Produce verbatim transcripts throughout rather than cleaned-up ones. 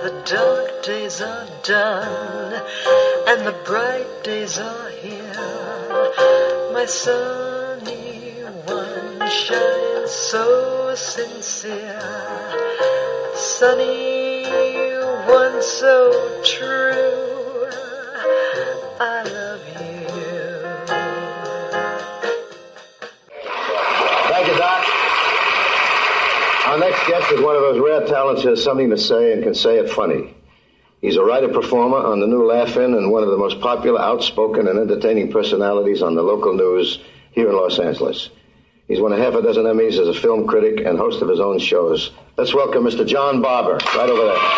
The dark days are done, and the bright days are here. My sunny one shines so sincere. Sunny one so true. I love you. Thank you, Doc. Our next guest is one of those rare talents who has something to say and can say it funny. He's a writer-performer on the new Laugh-In and one of the most popular, outspoken, and entertaining personalities on the local news here in Los Angeles. He's won a half a dozen Emmys as a film critic and host of his own shows. Let's welcome Mister John Barber, right over there.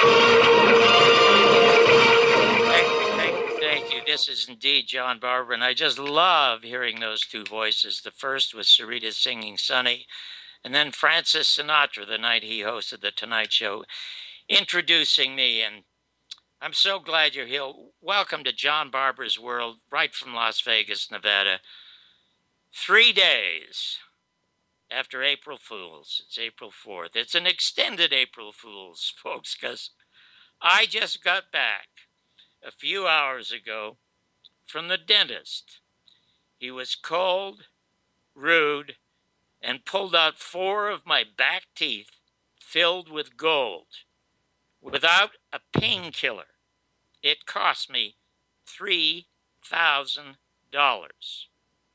Thank you, thank you, thank you. This is indeed John Barber, and I just love hearing those two voices. The first was Sarita singing Sunny, and then Francis Sinatra the night he hosted The Tonight Show, introducing me. And I'm so glad you're here. Welcome to John Barber's World, right from Las Vegas, Nevada. Three days after April Fool's. It's April fourth. It's an extended April Fool's, folks, because I just got back a few hours ago from the dentist. He was cold, rude, and pulled out four of my back teeth filled with gold without a painkiller. It cost me three thousand dollars.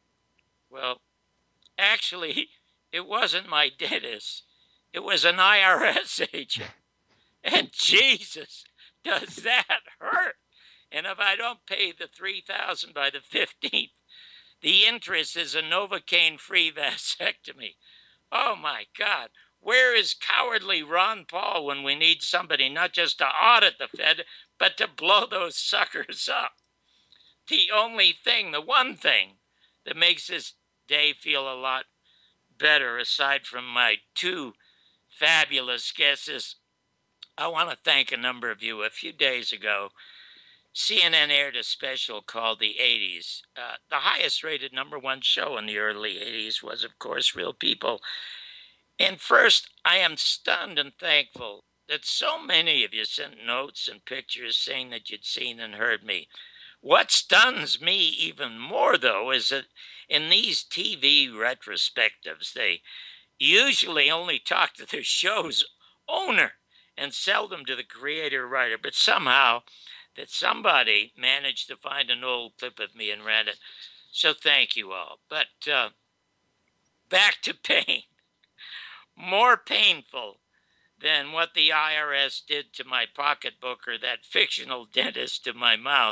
Well, actually, it wasn't my dentist. It was an I R S agent. And Jesus, does that hurt? And if I don't pay the three thousand dollars by the fifteenth, the interest is a Novocaine-free vasectomy. Oh, my God. Where is cowardly Ron Paul when we need somebody not just to audit the Fed, but to blow those suckers up? The only thing, the one thing that makes this day feel a lot better, aside from my two fabulous guests, is I want to thank a number of you. A few days ago, C N N aired a special called The eighties. Uh, the highest rated number one show in the early eighties was, of course, Real People. And first, I am stunned and thankful that so many of you sent notes and pictures saying that you'd seen and heard me. What stuns me even more, though, is that in these T V retrospectives, they usually only talk to their show's owner and seldom to the creator-writer. But somehow, that somebody managed to find an old clip of me and ran it. So thank you all. But uh, back to pain. More painful than what the I R S did to my pocketbook or that fictional dentist to my mouth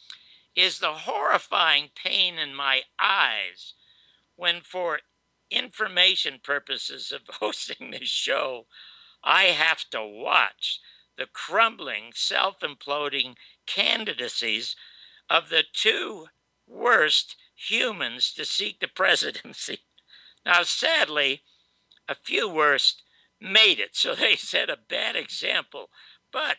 is the horrifying pain in my eyes when, for information purposes of hosting this show, I have to watch the crumbling, self-imploding candidacies of the two worst humans to seek the presidency. Now, sadly, a few worst made it, so they set a bad example. But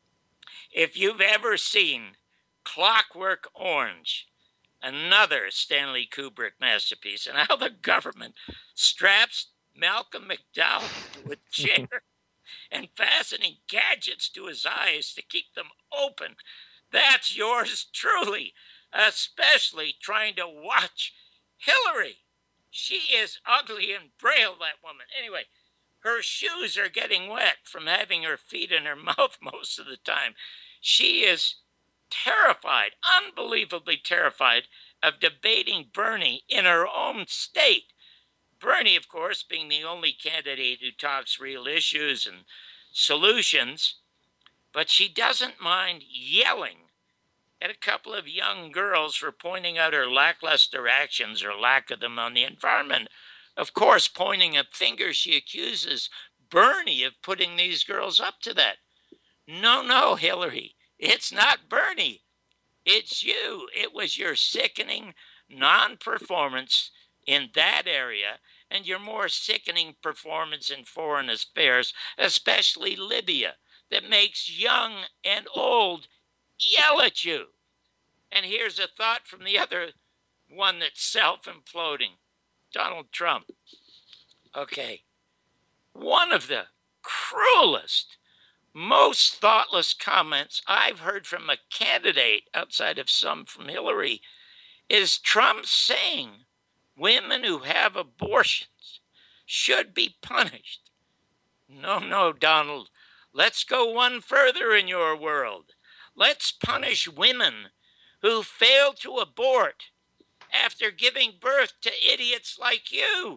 if you've ever seen Clockwork Orange, another Stanley Kubrick masterpiece, and how the government straps Malcolm McDowell to a chair and fastening gadgets to his eyes to keep them open, that's yours truly, especially trying to watch Hillary. She is ugly and braille, that woman. Anyway, her shoes are getting wet from having her feet in her mouth most of the time. She is terrified, unbelievably terrified, of debating Bernie in her own state. Bernie, of course, being the only candidate who talks real issues and solutions, but she doesn't mind yelling at a couple of young girls for pointing out her lackluster actions or lack of them on the environment. Of course, pointing a finger, she accuses Bernie of putting these girls up to that. No, no, Hillary, it's not Bernie. It's you. It was your sickening non-performance in that area and your more sickening performance in foreign affairs, especially Libya, that makes young and old yell at you. And here's a thought from the other one that's self-imploding, Donald Trump. Okay, one of the cruelest, most thoughtless comments I've heard from a candidate outside of some from Hillary is Trump saying women who have abortions should be punished. No, no, Donald. Let's go one further in your world. Let's punish women who fail to abort after giving birth to idiots like you.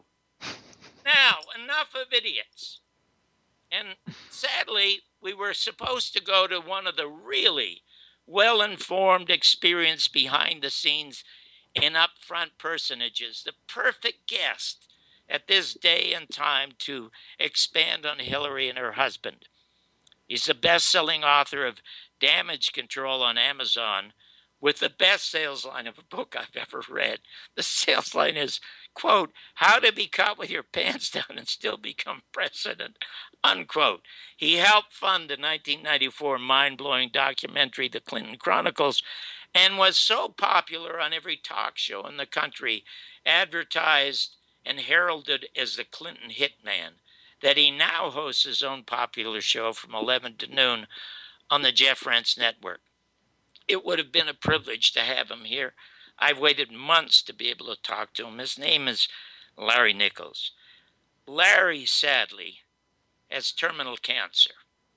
Now, enough of idiots. And sadly, we were supposed to go to one of the really well-informed, experienced behind-the-scenes and upfront personages, the perfect guest at this day and time to expand on Hillary and her husband. He's the best-selling author of Damage Control on Amazon, with the best sales line of a book I've ever read. The sales line is, quote, how to be caught with your pants down and still become president, unquote. He helped fund the nineteen ninety-four mind-blowing documentary, The Clinton Chronicles, and was so popular on every talk show in the country, advertised and heralded as the Clinton hitman, that he now hosts his own popular show from eleven to noon on the Jeff Rense Network. It would have been a privilege to have him here. I've waited months to be able to talk to him. His name is Larry Nichols. Larry, sadly, has terminal cancer,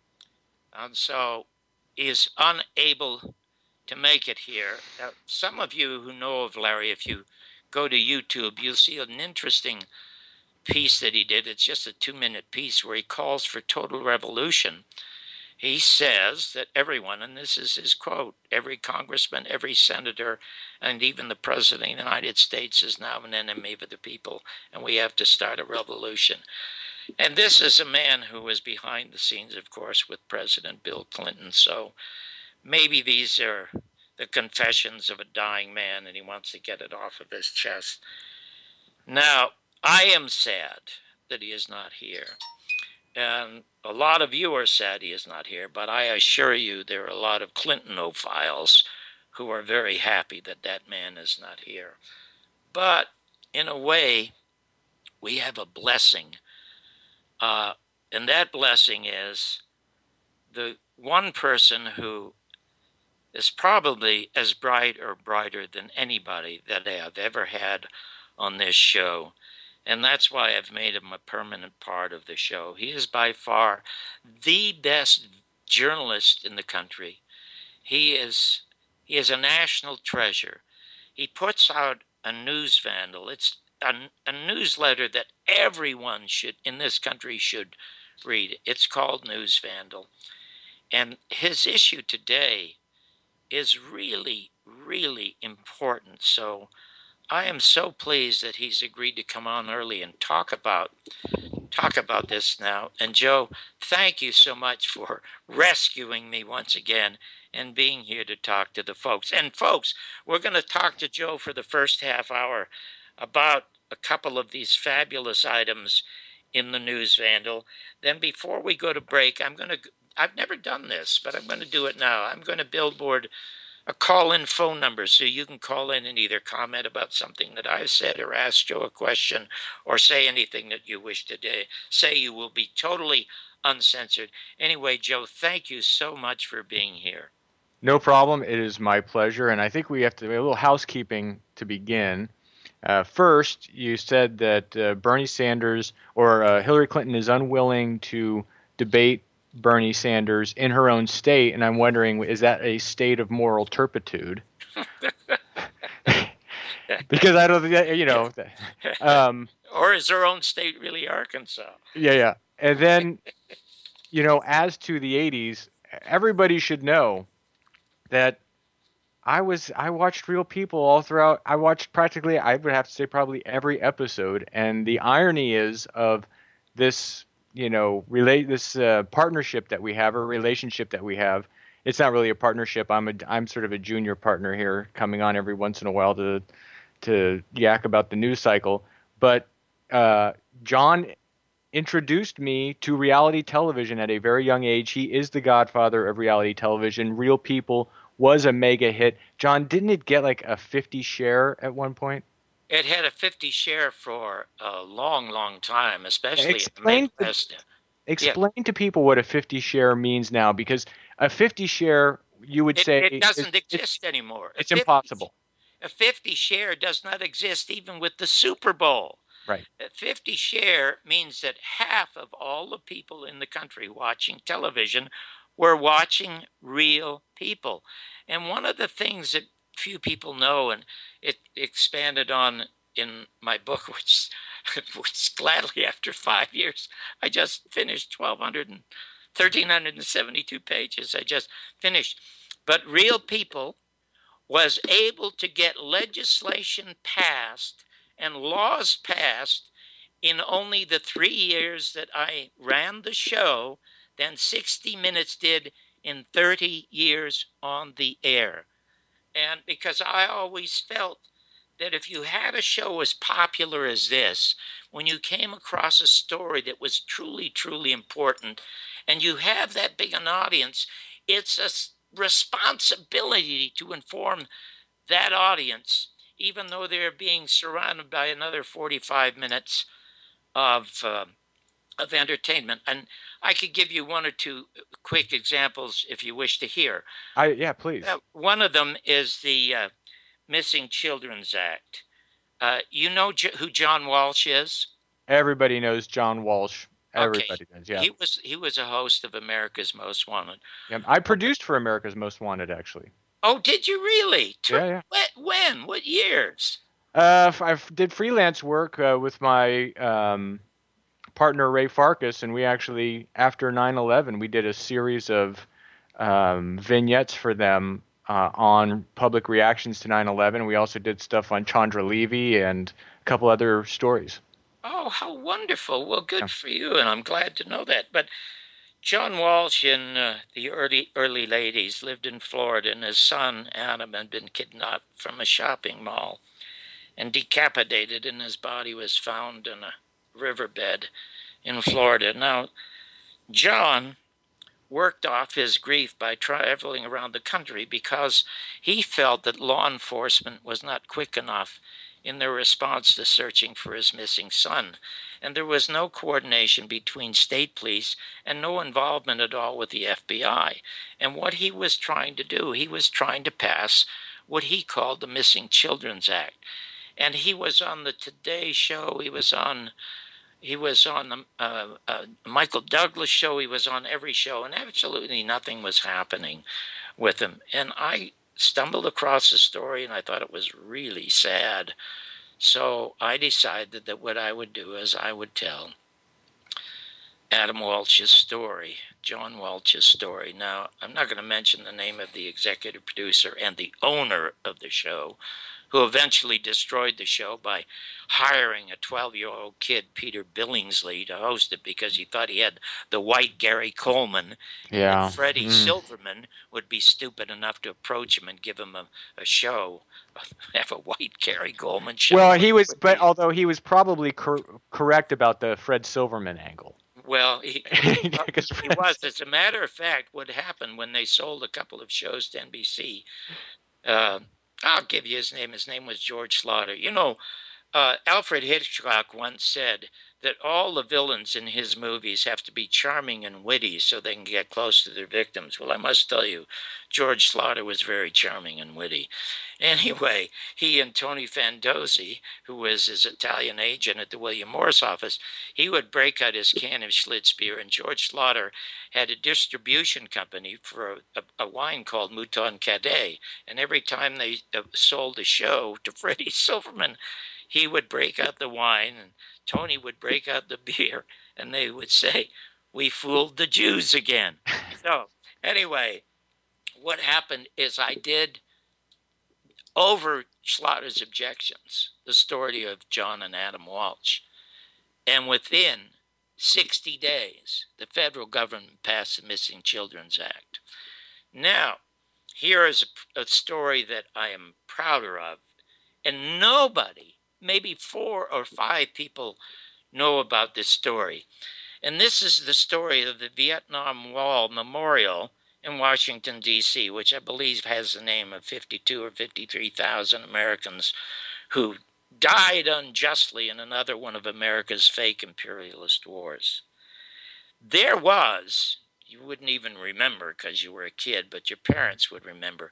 and so is unable to make it here. Now, some of you who know of Larry, if you go to YouTube, you'll see an interesting piece that he did. It's just a two-minute piece where he calls for total revolution. He says that everyone, and this is his quote, every congressman, every senator, and even the president of the United States is now an enemy of the people, and we have to start a revolution. And this is a man who was behind the scenes, of course, with President Bill Clinton. So maybe these are the confessions of a dying man, and he wants to get it off of his chest. Now, I am sad that he is not here. And a lot of you are sad he is not here, but I assure you there are a lot of Clintonophiles who are very happy that that man is not here. But in a way, we have a blessing. Uh, and that blessing is the one person who is probably as bright or brighter than anybody that I have ever had on this show. And that's why I've made him a permanent part of the show. He is by far the best journalist in the country. He is he is a national treasure. He puts out a news vandal. It's a, a newsletter that everyone should in this country should read. It's called News Vandal. And his issue today is really, really important. So I am so pleased that he's agreed to come on early and talk about talk about this now. And Joe, thank you so much for rescuing me once again and being here to talk to the folks. And folks, we're going to talk to Joe for the first half hour about a couple of these fabulous items in the News Vandal. Then before we go to break, I'm going to I've never done this, but I'm going to do it now. I'm going to billboard a call-in phone number so you can call in and either comment about something that I've said or ask Joe a question or say anything that you wish to do. Say. You will be totally uncensored. Anyway, Joe, thank you so much for being here. No problem. It is my pleasure. And I think we have to do a little housekeeping to begin. Uh, first, you said that uh, Bernie Sanders or uh, Hillary Clinton is unwilling to debate Bernie Sanders in her own state, and I'm wondering, is that a state of moral turpitude? Because I don't think, you know. Um, or is her own state really Arkansas? Yeah, yeah. And then, you know, as to the eighties, everybody should know that I was, I watched Real People all throughout. I watched practically, I would have to say probably every episode. And the irony is of this, you know, relate this uh, partnership that we have, or relationship that we have. It's not really a partnership. I'm a, I'm sort of a junior partner here, coming on every once in a while to, to yak about the news cycle. But uh, John introduced me to reality television at a very young age. He is the godfather of reality television. Real People was a mega hit. John, didn't it get like a fifty share at one point? It had a fifty share for a long, long time, especially Explain in Manchester. explain to people what a fifty share means now, because a fifty share, you would It, say, it doesn't is, it's, exist anymore. A it's fifty, impossible. a fifty share does not exist even with the Super Bowl. Right. A fifty share means that half of all the people in the country watching television were watching real people. And one of the things that few people know, and it expanded on in my book, which, which gladly after five years, I just finished twelve hundred and one thousand three hundred seventy-two pages. I just finished. But real people was able to get legislation passed and laws passed in only the three years that I ran the show than sixty minutes did in thirty years on the air. And because I always felt that if you had a show as popular as this, when you came across a story that was truly, truly important, and you have that big an audience, it's a responsibility to inform that audience, even though they're being surrounded by another forty-five minutes of uh, of entertainment. And I could give you one or two quick examples if you wish to hear. I yeah, please. Uh, one of them is the uh, Missing Children's Act. Uh, you know J- who John Walsh is? Everybody knows John Walsh. Everybody Okay. does. Yeah. He was he was a host of America's Most Wanted. Yeah. I produced for America's Most Wanted, actually. Oh, did you really? Yeah, yeah. When? When? What years? Uh, I did freelance work uh, with my um, partner Ray Farkas, and we actually, after nine eleven, we did a series of um, vignettes for them uh, on public reactions to nine eleven. We also did stuff on Chandra Levy and a couple other stories. Oh, how wonderful. Well, good Yeah. for you, and I'm glad to know that. But John Walsh in uh, the early early eighties lived in Florida, and his son, Adam, had been kidnapped from a shopping mall and decapitated, and his body was found in a riverbed in Florida. Now, John worked off his grief by traveling around the country because he felt that law enforcement was not quick enough in their response to searching for his missing son. And there was no coordination between state police and no involvement at all with the F B I. And what he was trying to do, he was trying to pass what he called the Missing Children's Act. And he was on the Today Show, he was on He was on the uh, uh, Michael Douglas show. He was on every show, and absolutely nothing was happening with him. And I stumbled across the story, and I thought it was really sad. So I decided that what I would do is I would tell Adam Walsh's story, John Walsh's story. Now, I'm not going to mention the name of the executive producer and the owner of the show, who eventually destroyed the show by hiring a twelve-year-old kid, Peter Billingsley, to host it because he thought he had the white Gary Coleman. Yeah. And Freddie Mm. Silverman would be stupid enough to approach him and give him a, a show, have a white Gary Coleman show. Well, he was, but although he was probably cor- correct about the Fred Silverman angle. Well, he, Because he was. As a matter of fact, what happened when they sold a couple of shows to N B C, uh, I'll give you his name. His name was George Slaughter. You know, uh, Alfred Hitchcock once said that all the villains in his movies have to be charming and witty so they can get close to their victims. Well, I must tell you, George Slaughter was very charming and witty. Anyway, he and Tony Fandozzi, who was his Italian agent at the William Morris office, he would break out his can of Schlitz beer, and George Slaughter had a distribution company for a, a, a wine called Mouton Cadet. And every time they uh, sold a show to Freddie Silverman, he would break out the wine, and Tony would break out the beer, and they would say, "We fooled the Jews again." So anyway, what happened is I did, over Slaughter's objections, the story of John and Adam Walsh. And within sixty days, the federal government passed the Missing Children's Act. Now, here is a, a story that I am prouder of, and nobody, maybe four or five people, know about this story. And this is the story of the Vietnam Wall Memorial in Washington, D C, which I believe has the name of fifty-two or fifty-three thousand Americans who died unjustly in another one of America's fake imperialist wars. there was, you wouldn't even remember because you were a kid, but your parents would remember,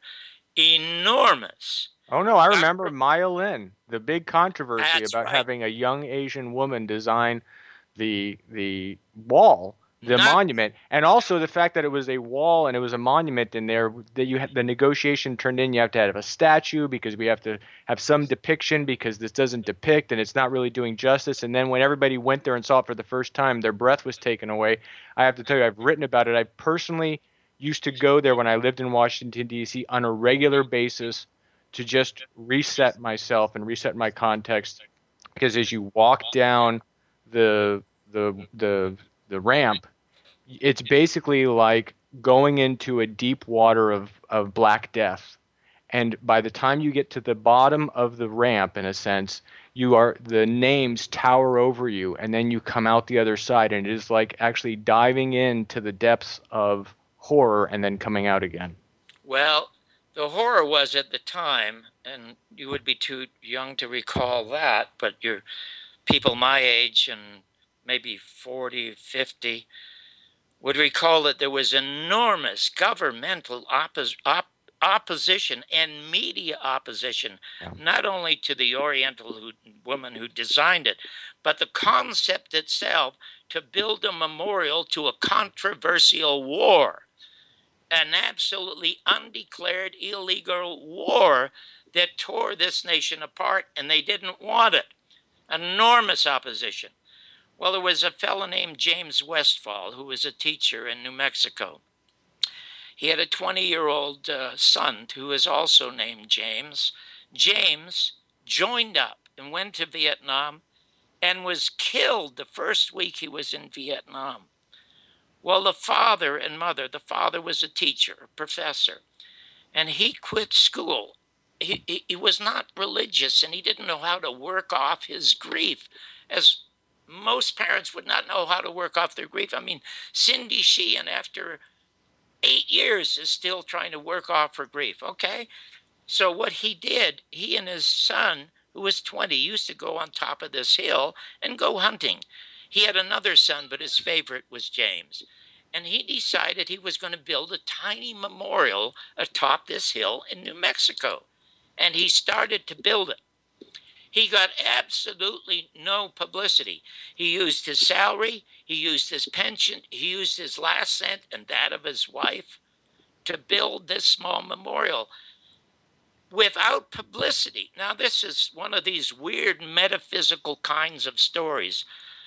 enormous. Oh no, I remember Maya Lin, the big controversy That's about right. having a young Asian woman design the the wall, the Not, monument, and also the fact that it was a wall and it was a monument in there that you had the negotiation turned in. You have to have a statue because we have to have some depiction because this doesn't depict and it's not really doing justice. And then when everybody went there and saw it for the first time, their breath was taken away. I have to tell you, I've written about it. I personally used to go there when I lived in Washington, D C on a regular basis to just reset myself and reset my context, because as you walk down the the the the ramp, it's basically like going into a deep water of of black death. And by the time you get to the bottom of the ramp, in a sense, you are the names tower over you, and then you come out the other side, and it is like actually diving into the depths of horror and then coming out again. well, the horror was at the time, and you would be too young to recall that, but you're people my age and maybe forty, fifty would recall that there was enormous governmental oppos- op- opposition and media opposition, Yeah. not only to the Oriental who, woman who designed it, but the concept itself to build a memorial to a controversial war, an absolutely undeclared illegal war that tore this nation apart, and they didn't want it. Enormous opposition. Well, there was a fellow named James Westfall who was a teacher in New Mexico. He had a twenty-year-old uh, son who was also named James. James joined up and went to Vietnam and was killed the first week he was in Vietnam. Well, the father and mother, the father was a teacher, a professor, and he quit school. He, he, he was not religious, and he didn't know how to work off his grief, as most parents would not know how to work off their grief. I mean, Cindy Sheehan, after eight years, is still trying to work off her grief, okay? So what he did, he and his son, who was twenty, used to go on top of this hill and go hunting. He had another son, but his favorite was James. And he decided he was going to build a tiny memorial atop this hill in New Mexico. And he started to build it. He got absolutely no publicity. He used his salary, he used his pension, he used his last cent and that of his wife to build this small memorial without publicity. Now, this is one of these weird metaphysical kinds of stories.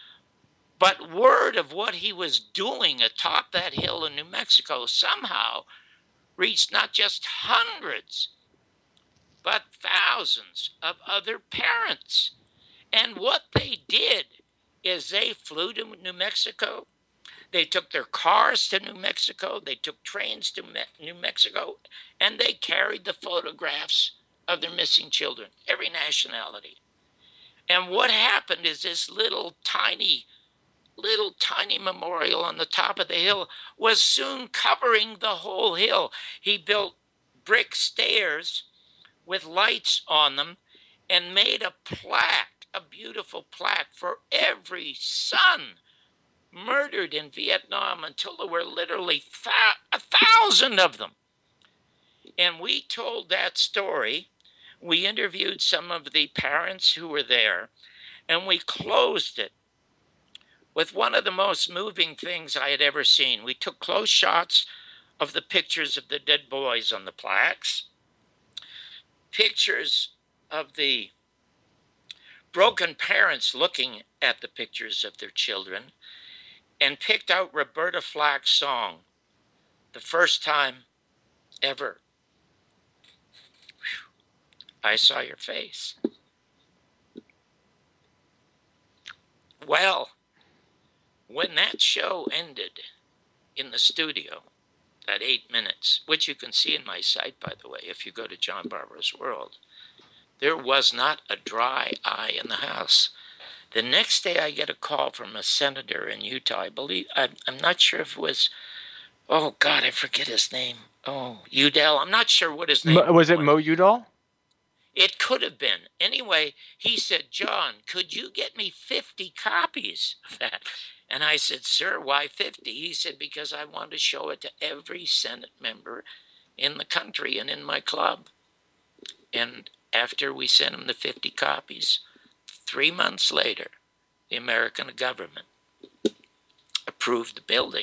But word of what he was doing atop that hill in New Mexico somehow reached not just hundreds, but thousands of other parents. And what they did is they flew to New Mexico. They took their cars to New Mexico. They took trains to Me- New Mexico. And they carried the photographs of their missing children, every nationality. And what happened is this little tiny, little tiny memorial on the top of the hill was soon covering the whole hill. He built brick stairs with lights on them and made a plaque, a beautiful plaque for every son murdered in Vietnam until there were literally th- a thousand of them. And we told that story. We interviewed some of the parents who were there, and we closed it with one of the most moving things I had ever seen. We took close shots of the pictures of the dead boys on the plaques, pictures of the broken parents looking at the pictures of their children, and picked out Roberta Flack's song, The First Time Ever. Whew. I Saw Your Face. Well, when that show ended in the studio, that eight minutes, which you can see in my site, by the way, if you go to John Barbara's World, there was not a dry eye in the house. The next day I get a call from a senator in Utah. I believe, I'm, I'm not sure if it was, oh God, I forget his name. Oh, Udall. I'm not sure what his name Mo, was it Mo Udall? It could have been. Anyway, he said, John, could you get me fifty copies of that? And I said, sir, why fifty? He said, because I want to show it to every Senate member in the country and in my club. And after we sent him the fifty copies, three months later, the American government approved the building.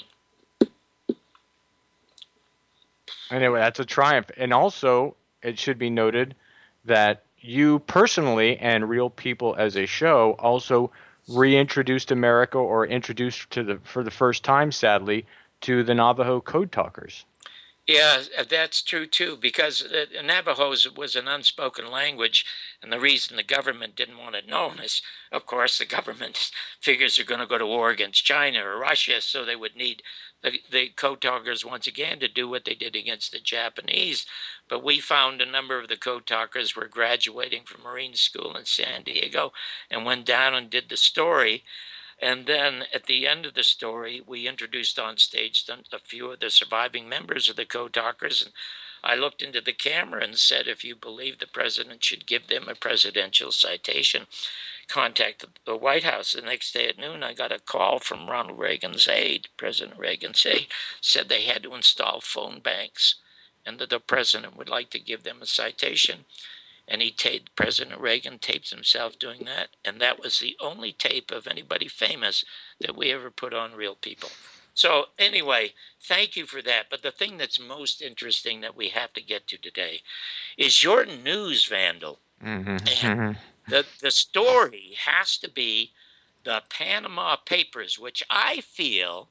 Anyway, that's a triumph. And also, it should be noted that you personally and Real People as a show also reintroduced America, or introduced to the for the first time, sadly, to the Navajo Code Talkers. Yeah, that's true too, because uh, Navajo was an unspoken language, and the reason the government didn't want it known is, of course, the government figures they're going to go to war against China or Russia, so they would need the, the Code Talkers once again to do what they did against the Japanese. But we found a number of the Code Talkers were graduating from Marine School in San Diego and went down and did the story. And then at the end of the story, we introduced on stage a few of the surviving members of the Code Talkers. And I looked into the camera and said, if you believe the president should give them a presidential citation, contact the White House. The next day at noon, I got a call from Ronald Reagan's aide, President Reagan's aide, said they had to install phone banks and that the president would like to give them a citation. And he taped, President Reagan taped himself doing that, and that was the only tape of anybody famous that we ever put on Real People. So anyway, thank you for that. But the thing that's most interesting that we have to get to today is your news, Vandal. Mm-hmm. And the, the story has to be the Panama Papers, which I feel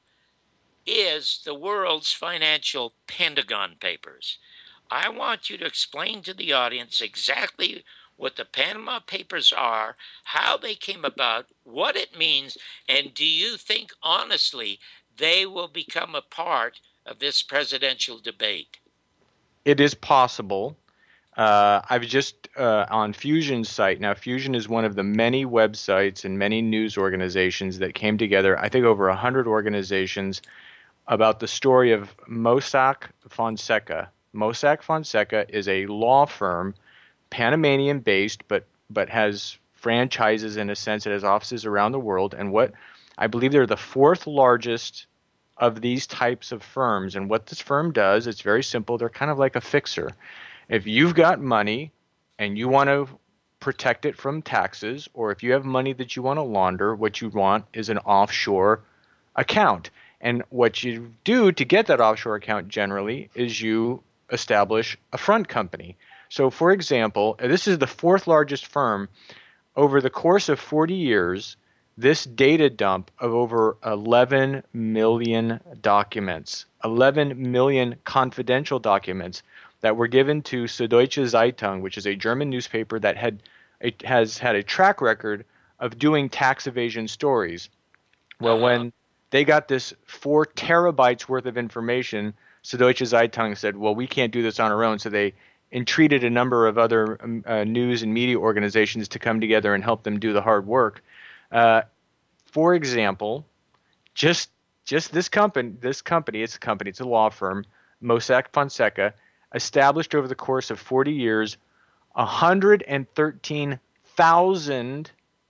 is the world's financial Pentagon Papers. I want you to explain to the audience exactly what the Panama Papers are, how they came about, what it means, and do you think, honestly, they will become a part of this presidential debate? It is possible. Uh, I was just uh, on Fusion's site. Now, Fusion is one of the many websites and many news organizations that came together, I think over one hundred organizations, about the story of Mossack Fonseca. Mossack Fonseca is a law firm, Panamanian-based, but but has franchises in a sense. It has offices around the world. And what I believe they're the fourth largest of these types of firms. And what this firm does, it's very simple. They're kind of like a fixer. If you've got money and you want to protect it from taxes, or if you have money that you want to launder, what you want is an offshore account. And what you do to get that offshore account generally is you establish a front company. So, for example, this is the fourth largest firm. Over the course of forty years, this data dump of over eleven million documents, eleven million confidential documents that were given to Süddeutsche Zeitung, which is a German newspaper that had it has had a track record of doing tax evasion stories. Well, when they got this four terabytes worth of information, Süddeutsche Zeitung said, well, we can't do this on our own. So they entreated a number of other um, uh, news and media organizations to come together and help them do the hard work. Uh, for example, just just this company, this company, it's a company, it's a law firm, Mossack Fonseca, established over the course of forty years, one hundred thirteen thousand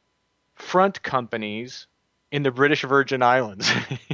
front companies in the British Virgin Islands.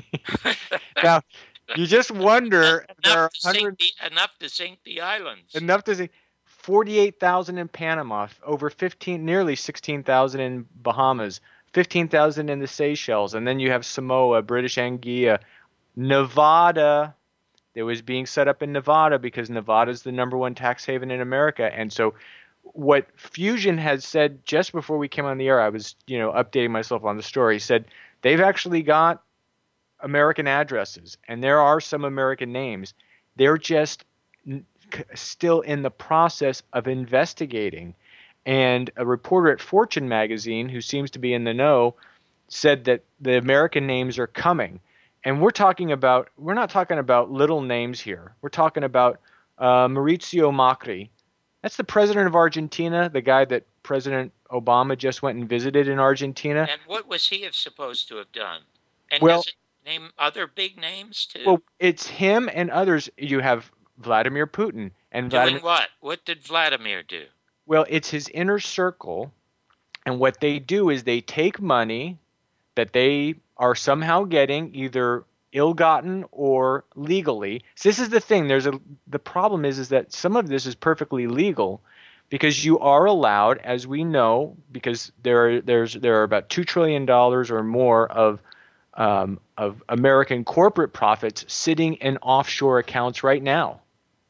Now, you just wonder, there are enough, to sink the, enough to sink the islands. Enough to sink. forty-eight thousand in Panama, over fifteen, nearly sixteen thousand in Bahamas, fifteen thousand in the Seychelles, and then you have Samoa, British Anguilla, Nevada. It was being set up in Nevada because Nevada is the number one tax haven in America. And so what Fusion had said just before we came on the air, I was, you know, updating myself on the story, said they've actually got American addresses, and there are some American names. They're just n- still in the process of investigating. And a reporter at Fortune magazine, who seems to be in the know, said that the American names are coming. And we're talking about, we're not talking about little names here. We're talking about uh, Maurizio Macri. That's the president of Argentina, the guy that President Obama just went and visited in Argentina. And what was he supposed to have done? And well, does it name other big names too? Well, it's him and others. You have Vladimir Putin. and Doing Vladimir. what? What did Vladimir do? Well, it's his inner circle, and what they do is they take money that they are somehow getting either ill-gotten or legally. So this is the thing. There's a the problem is is that some of this is perfectly legal because you are allowed, as we know, because there are, there's there are about two trillion dollars or more of um, of American corporate profits sitting in offshore accounts right now.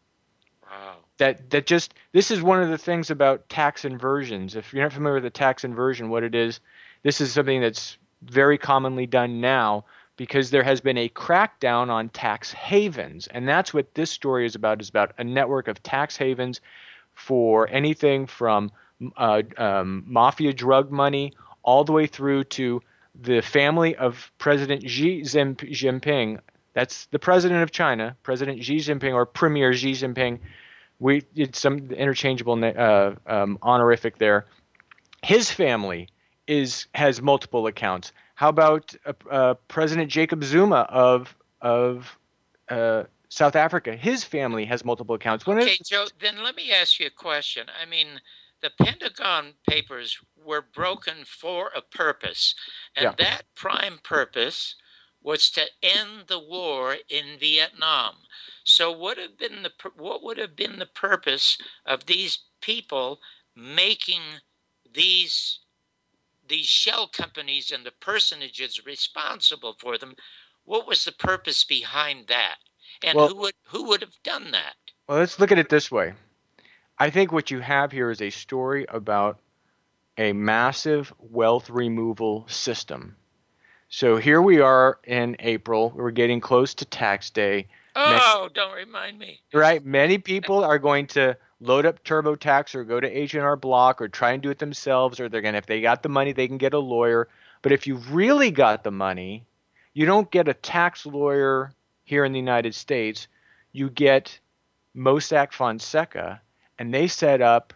Wow. That that just this is one of the things about tax inversions. If you're not familiar with the tax inversion, what it is, this is something that's very commonly done now because there has been a crackdown on tax havens, and that's what this story is about. Is about a network of tax havens for anything from uh, um, mafia drug money all the way through to the family of President Xi Jinping. That's the president of China, President Xi Jinping, or Premier Xi Jinping. We did some interchangeable uh, um, honorific there. His family is has multiple accounts. How about uh, uh, President Jacob Zuma of of uh, South Africa? His family has multiple accounts. One Okay, of, Joe, then let me ask you a question. I mean, the Pentagon Papers were broken for a purpose, and Yeah. that prime purpose was to end the war in Vietnam. So what have been the what would have been the purpose of these people making these these shell companies and the personages responsible for them? What was the purpose behind that? And Well- who would who would have done that? well, let's look at it this way. I think what you have here is a story about a massive wealth removal system. So here we are in April. We're getting close to tax day. Oh, don't remind me. Right? Many people are going to load up TurboTax or go to H and R Block or try and do it themselves, or they're going to, if they got the money, they can get a lawyer. But if you've really got the money, you don't get a tax lawyer here in the United States. You get Mossack Fonseca, and they set up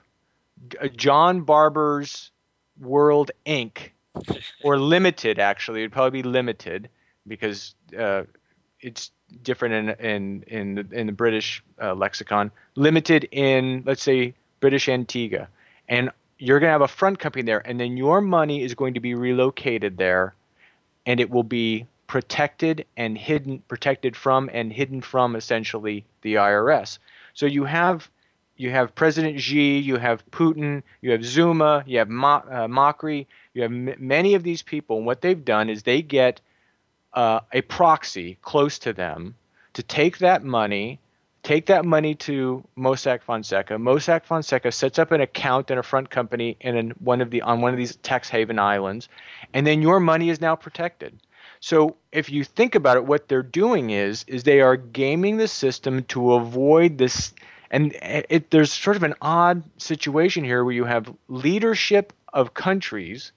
John Barber's World Incorporated, or Limited, actually. It'd probably be Limited because uh, it's different in in in the, in the British uh, lexicon. Limited in, let's say, British Antigua, and you're going to have a front company there, and then your money is going to be relocated there, and it will be protected and hidden, protected from and hidden from essentially the I R S. So you have you have President Xi, you have Putin, you have Zuma, you have Ma, uh, Macri, you have m- many of these people, and what they've done is they get Uh, a proxy close to them to take that money, take that money to Mossack Fonseca. Mossack Fonseca sets up an account in a front company in an, one of the on one of these tax haven islands, and then your money is now protected. So if you think about it, what they're doing is is they are gaming the system to avoid this. And it, there's sort of an odd situation here where you have leadership of countries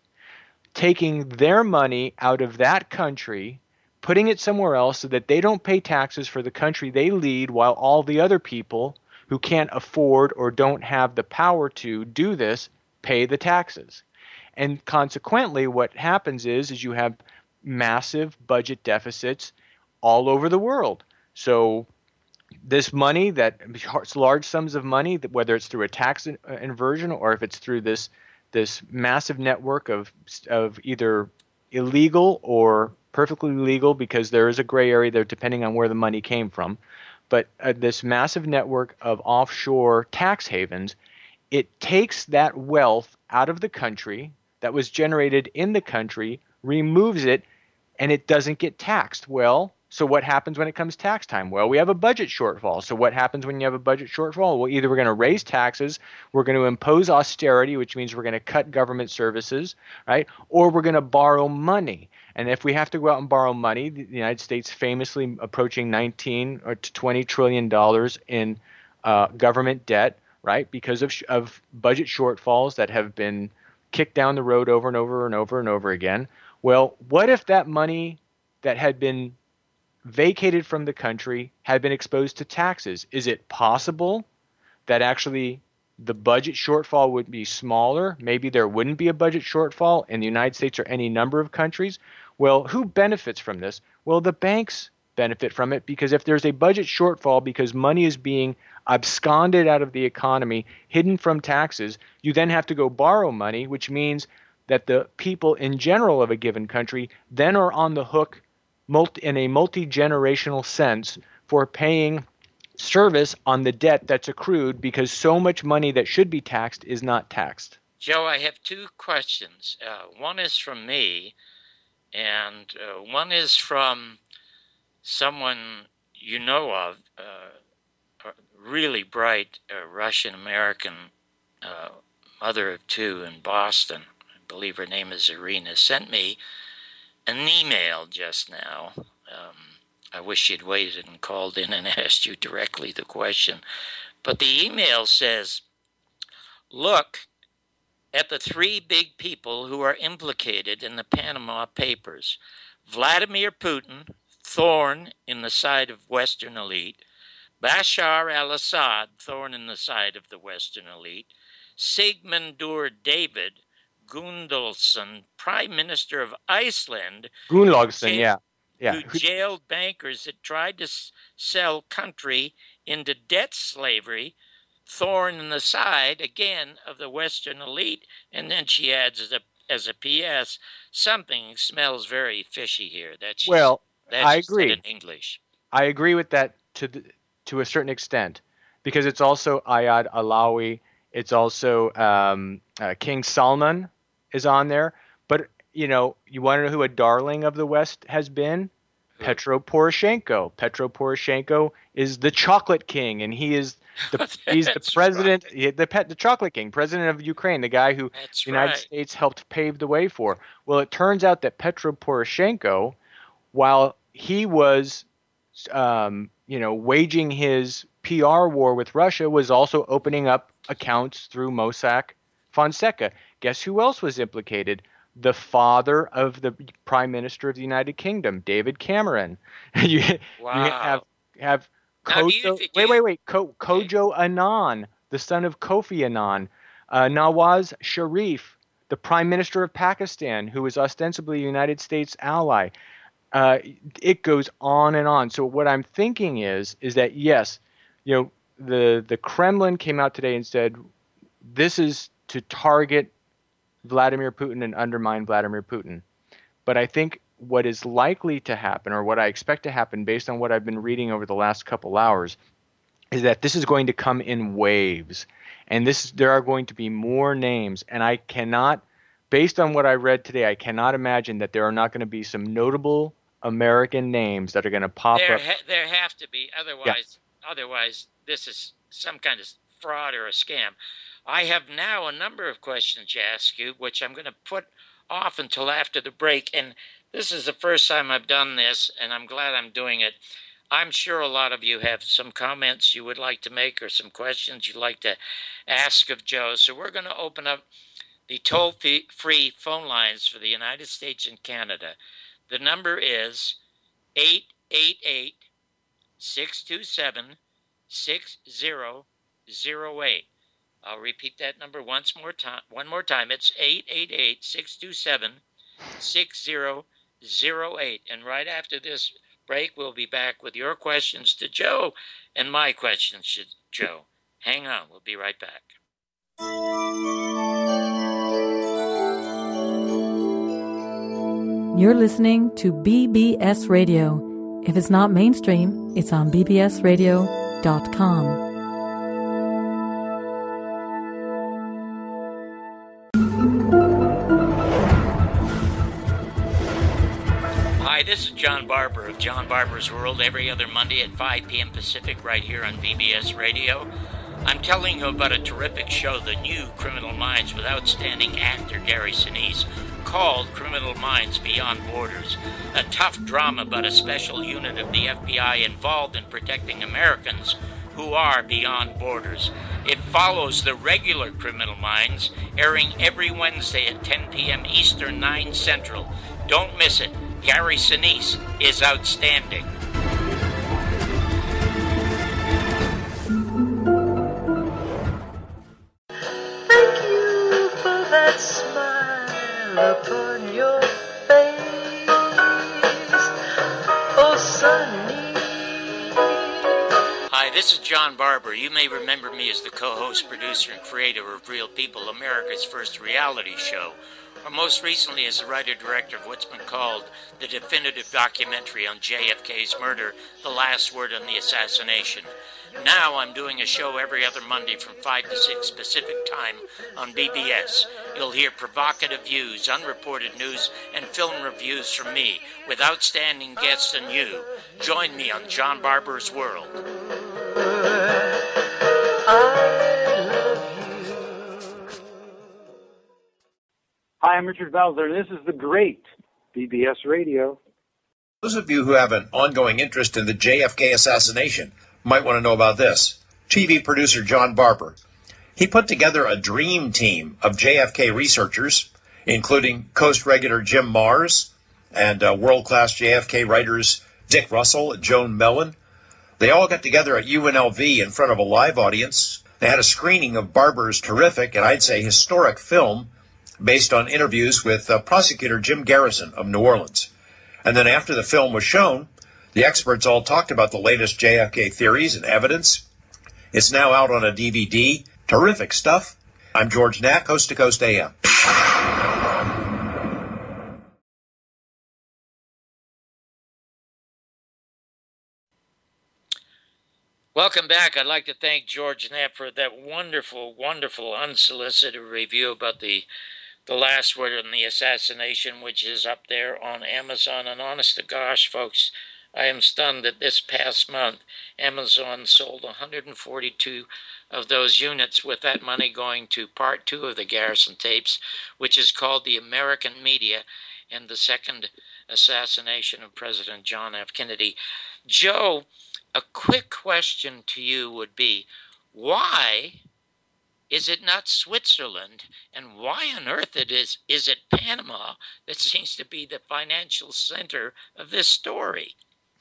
taking their money out of that country, putting it somewhere else so that they don't pay taxes for the country they lead, while all the other people who can't afford or don't have the power to do this pay the taxes. And consequently, what happens is, is you have massive budget deficits all over the world. So this money, that large sums of money, whether it's through a tax inversion or if it's through this this massive network of of either illegal or perfectly legal, because there is a gray area there depending on where the money came from, but uh, this massive network of offshore tax havens, it takes that wealth out of the country that was generated in the country, removes it, and it doesn't get taxed. Well, so what happens when it comes tax time? Well, we have a budget shortfall. So what happens when you have a budget shortfall? Well, either we're going to raise taxes, we're going to impose austerity, which means we're going to cut government services, right? Or we're going to borrow money. And if we have to go out and borrow money, the United States famously approaching nineteen or to twenty trillion dollars in uh, government debt, right? Because of, of budget shortfalls that have been kicked down the road over and over and over and over again. Well, what if that money that had been vacated from the country had been exposed to taxes? Is it possible that actually the budget shortfall would be smaller? Maybe there wouldn't be a budget shortfall in the United States or any number of countries. Well, who benefits from this? Well, the banks benefit from it, because if there's a budget shortfall because money is being absconded out of the economy, hidden from taxes, you then have to go borrow money, which means that the people in general of a given country then are on the hook multi, in a multi-generational sense for paying service on the debt that's accrued because so much money that should be taxed is not taxed. Joe, I have two questions. Uh, one is from me, and uh, one is from someone you know of, uh, a really bright uh, Russian-American uh, mother of two in Boston. I believe her name is Irina, sent me an email just now. Um, I wish she'd waited and called in and asked you directly the question. But the email says, look at the three big people who are implicated in the Panama Papers. Vladimir Putin, thorn in the side of Western elite. Bashar al-Assad, thorn in the side of the Western elite. Sigmundur David Gunnlaugsson, Prime Minister of Iceland. Gunnlaugsson, yeah. Yeah. Who jailed bankers that tried to s- sell country into debt slavery, thorn in the side, again, of the Western elite. And then she adds as a, as a P S, something smells very fishy here. That's just, well, that's I just agree. in English. I agree with that to the, to a certain extent, because it's also Ayad Alawi. It's also um, uh, King Salman is on there. But, you know, you want to know who a darling of the West has been? Who? Petro Poroshenko. Petro Poroshenko is the chocolate king, and he is the he's the That's president, he- the pet, the chocolate king, president of Ukraine, the guy who That's the United right. States helped pave the way for. Well, it turns out that Petro Poroshenko, while he was, um, you know, waging his P R war with Russia, was also opening up accounts through Mossack Fonseca. Guess who else was implicated? The father of the Prime Minister of the United Kingdom, David Cameron. you, Wow. you have have Now, do you Kojo. thi- do wait, you- wait, wait. Ko, Kojo Annan, the son of Kofi Annan, uh, Nawaz Sharif, the Prime Minister of Pakistan, who is ostensibly a United States ally. Uh, it goes on and on. So what I'm thinking is, is that yes, you know, the the Kremlin came out today and said this is to target Vladimir Putin and undermine Vladimir Putin. But I think what is likely to happen, or what I expect to happen based on what I've been reading over the last couple hours, is that this is going to come in waves. And this there are going to be more names. And I cannot, based on what I read today, I cannot imagine that there are not going to be some notable American names that are going to pop There, up. ha- there have to be. Otherwise, otherwise, this is some kind of fraud or a scam. I have now a number of questions to ask you, which I'm going to put off until after the break. And this is the first time I've done this, and I'm glad I'm doing it. I'm sure a lot of you have some comments you would like to make or some questions you'd like to ask of Joe. So we're going to open up the toll-free phone lines for the United States and Canada. The number is eight eight eight, six two seven, six zero zero eight. I'll repeat that number once more time. One more time. It's eight eight eight, six two seven, six zero zero eight. And right after this break, we'll be back with your questions to Joe and my questions to Joe. Hang on. We'll be right back. You're listening to B B S Radio. If it's not mainstream, it's on b b s radio dot com. Hi, this is John Barber of John Barber's World every other Monday at five p.m. Pacific right here on B B S Radio. I'm telling you about a terrific show, The New Criminal Minds, with outstanding actor Gary Sinise, called Criminal Minds Beyond Borders, a tough drama about a special unit of the F B I involved in protecting Americans who are beyond borders. It follows the regular Criminal Minds, airing every Wednesday at ten p.m. Eastern, nine Central. Don't miss it. Gary Sinise is outstanding. Thank you for that smile upon your face. Oh, sunny This is John Barber. You may remember me as the co-host, producer, and creator of Real People, America's first reality show, or most recently as the writer-director of what's been called the definitive documentary on J F K's murder, The Last Word on the Assassination. Now I'm doing a show every other Monday from five to six Pacific Time on B B S. You'll hear provocative views, unreported news, and film reviews from me with outstanding guests and you. Join me on John Barber's World. Hi, I'm Richard Belzer. This is the great B B S Radio. Those of you who have an ongoing interest in the J F K assassination might want to know about this. T V producer John Barber. He put together a dream team of J F K researchers, including Coast regular Jim Mars and uh, world-class J F K writers Dick Russell and Joan Mellon. They all got together at U N L V in front of a live audience. They had a screening of Barber's terrific, and I'd say historic film, based on interviews with uh, prosecutor Jim Garrison of New Orleans. And then after the film was shown, the experts all talked about the latest J F K theories and evidence. It's now out on a D V D. Terrific stuff. I'm George Knapp, Coast to Coast A M. Welcome back. I'd like to thank George Knapp for that wonderful, wonderful, unsolicited review about the the last word on the assassination, which is up there on Amazon. And honest to gosh, folks, I am stunned that this past month, Amazon sold one hundred forty-two of those units, with that money going to part two of the Garrison tapes, which is called The American Media and the Second Assassination of President John F. Kennedy. Joe, a quick question to you would be, why is it not Switzerland, and why on earth it is, is it Panama that seems to be the financial center of this story?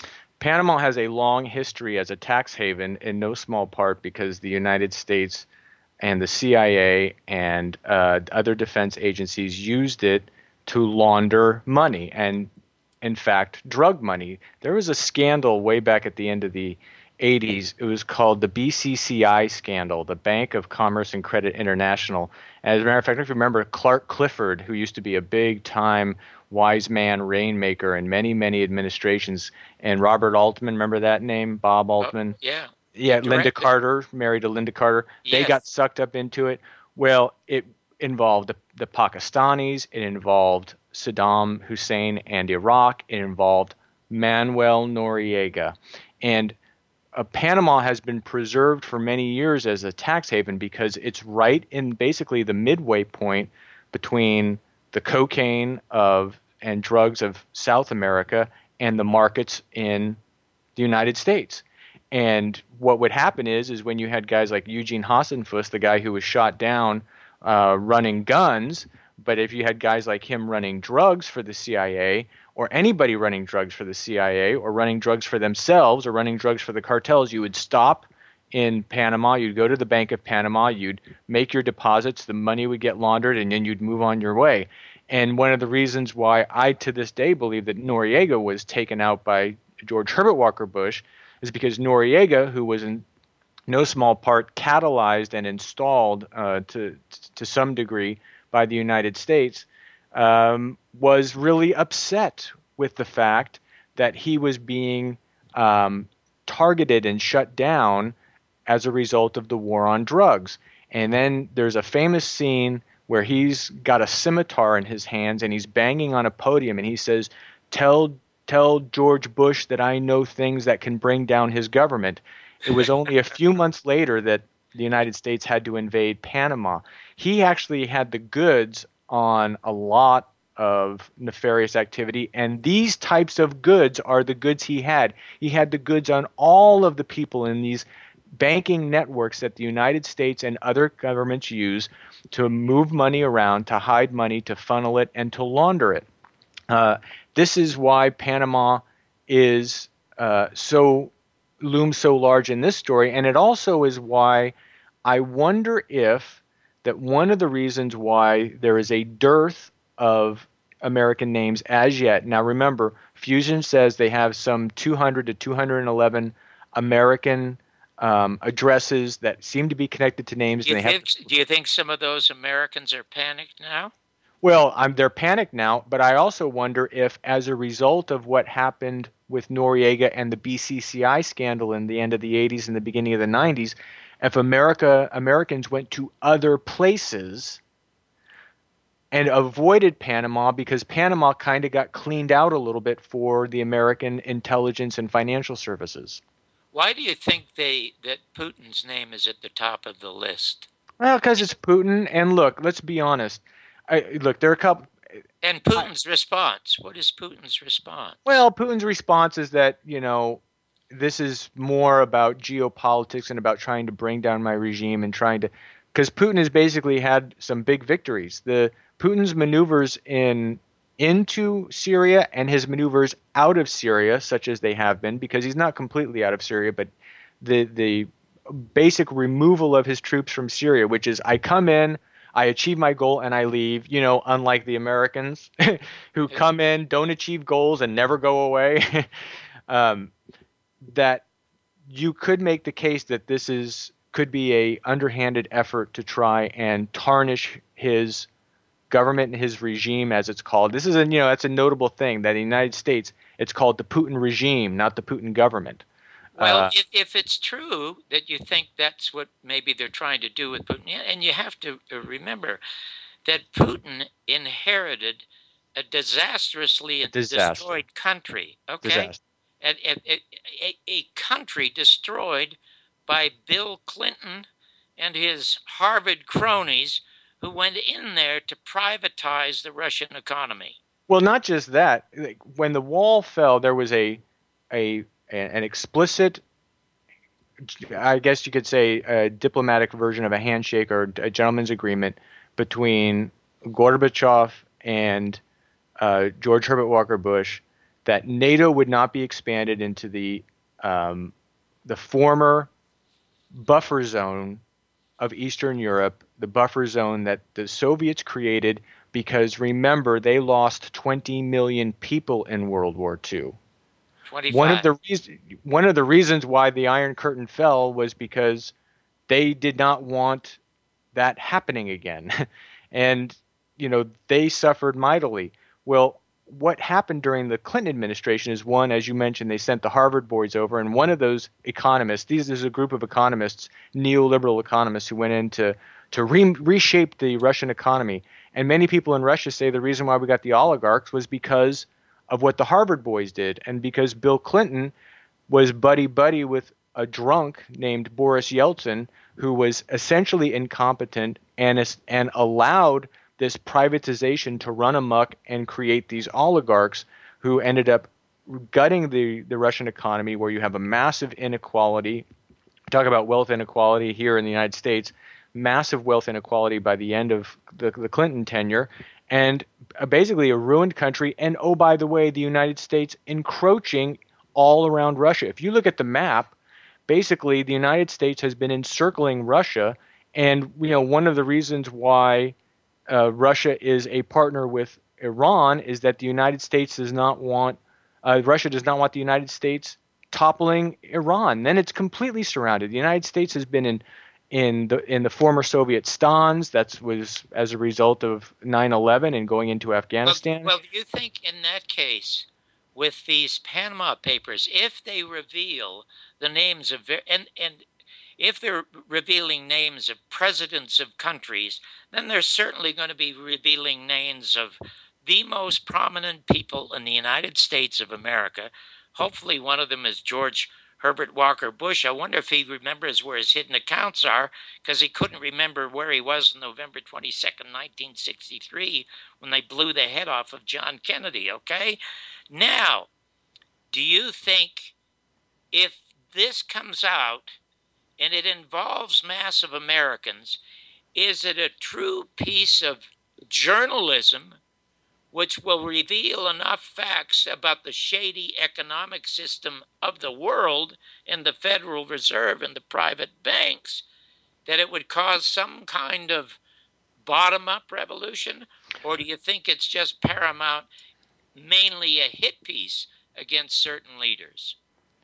Panama has a long history as a tax haven, in no small part because the United States and the C I A and uh, other defense agencies used it to launder money and, in fact, drug money. There was a scandal way back at the end of the eighties. It was called the B C C I scandal, the Bank of Commerce and Credit International. As a matter of fact, if you remember Clark Clifford, who used to be a big-time wise man rainmaker in many, many administrations, and Robert Altman, remember that name? Bob Altman? Oh, yeah. Yeah, Linda Carter, married to Linda Carter. They Yes. got sucked up into it. Well, it involved the, the Pakistanis. It involved Saddam Hussein and Iraq. It involved Manuel Noriega. And uh, Panama has been preserved for many years as a tax haven because it's right in basically the midway point between the cocaine of and drugs of South America and the markets in the United States. And what would happen is, is when you had guys like Eugene Hassenfuss, the guy who was shot down uh, running guns, but if you had guys like him running drugs for the C I A, or anybody running drugs for the C I A, or running drugs for themselves, or running drugs for the cartels, you would stop in Panama, you'd go to the Bank of Panama, you'd make your deposits, the money would get laundered, and then you'd move on your way. And one of the reasons why I, to this day, believe that Noriega was taken out by George Herbert Walker Bush is because Noriega, who was in no small part catalyzed and installed uh, to to some degree by the United States, um, was really upset with the fact that he was being um, targeted and shut down as a result of the war on drugs. And then there's a famous scene where he's got a scimitar in his hands and he's banging on a podium and he says, tell tell George Bush that I know things that can bring down his government. It was only a few months later that the United States had to invade Panama. He actually had the goods on a lot of nefarious activity, and these types of goods are the goods he had. He had the goods on all of the people in these banking networks that the United States and other governments use to move money around, to hide money, to funnel it, and to launder it. Uh, this is why Panama is uh, so looms so large in this story, and it also is why I wonder if that one of the reasons why there is a dearth of American names as yet. Now remember, Fusion says they have some two hundred to two hundred eleven American um, addresses that seem to be connected to names. Do you, and they think, have do you think some of those Americans are panicked now? Well, I'm, they're panicked now, but I also wonder if, as a result of what happened with Noriega and the B C C I scandal in the end of the eighties and the beginning of the nineties, if America Americans went to other places and avoided Panama because Panama kind of got cleaned out a little bit for the American intelligence and financial services. Why do you think they that Putin's name is at the top of the list? Well, because it's Putin, and look, let's be honest. I, look, there are a couple. And Putin's I, response. What is Putin's response? Well, Putin's response is that, you know, this is more about geopolitics and about trying to bring down my regime and trying to, because Putin has basically had some big victories. The Putin's maneuvers in into Syria and his maneuvers out of Syria, such as they have been, because he's not completely out of Syria, but the the basic removal of his troops from Syria, which is I come in, I achieve my goal, and I leave, you know, unlike the Americans who come in, don't achieve goals, and never go away, um, that you could make the case that this is could be a underhanded effort to try and tarnish his government and his regime, as it's called. This is a, you know, that's a notable thing that in the United States, it's called the Putin regime, not the Putin government. Well, Uh, if, if it's true that you think that's what maybe they're trying to do with Putin, and you have to remember that Putin inherited a disastrously Disaster. destroyed country, okay? Disaster. A, a, a, a country destroyed by Bill Clinton and his Harvard cronies who went in there to privatize the Russian economy. Well, not just that. Like, when the wall fell, there was a a an explicit, I guess you could say, a diplomatic version of a handshake or a gentleman's agreement between Gorbachev and uh, George Herbert Walker Bush that NATO would not be expanded into the um, the former buffer zone of Eastern Europe, the buffer zone that the Soviets created because, remember, they lost twenty million people in World War Two. twenty-five. One of the reasons one of the reasons why the Iron Curtain fell was because they did not want that happening again. And, you know, they suffered mightily. Well, what happened during the Clinton administration is, one, as you mentioned, they sent the Harvard boys over, and one of those economists, these is a group of economists, neoliberal economists, who went in to, to re- reshape the Russian economy. And many people in Russia say the reason why we got the oligarchs was because of what the Harvard boys did, and because Bill Clinton was buddy-buddy with a drunk named Boris Yeltsin, who was essentially incompetent and, and allowed this privatization to run amok and create these oligarchs who ended up gutting the, the Russian economy, where you have a massive inequality. Talk about wealth inequality here in the United States, massive wealth inequality by the end of the, the Clinton tenure, and basically a ruined country. And, oh, by the way, the United States encroaching all around Russia. If you look at the map, basically the United States has been encircling Russia. And, you know, one of the reasons why uh, Russia is a partner with Iran is that the United States does not want, uh, Russia does not want the United States toppling Iran. Then it's completely surrounded. The United States has been in in the in the former Soviet stans. That was as a result of nine eleven and going into Afghanistan. Well, well, do you think in that case, with these Panama Papers, if they reveal the names of and and if they're revealing names of presidents of countries, then they're certainly going to be revealing names of the most prominent people in the United States of America. Hopefully one of them is George Herbert Walker Bush. I wonder if he remembers where his hidden accounts are, because he couldn't remember where he was on November twenty-second, nineteen sixty-three, when they blew the head off of John Kennedy, okay? Now, do you think if this comes out and it involves mass of Americans, is it a true piece of journalism which will reveal enough facts about the shady economic system of the world and the Federal Reserve and the private banks that it would cause some kind of bottom-up revolution? Or do you think it's just paramount, mainly a hit piece against certain leaders?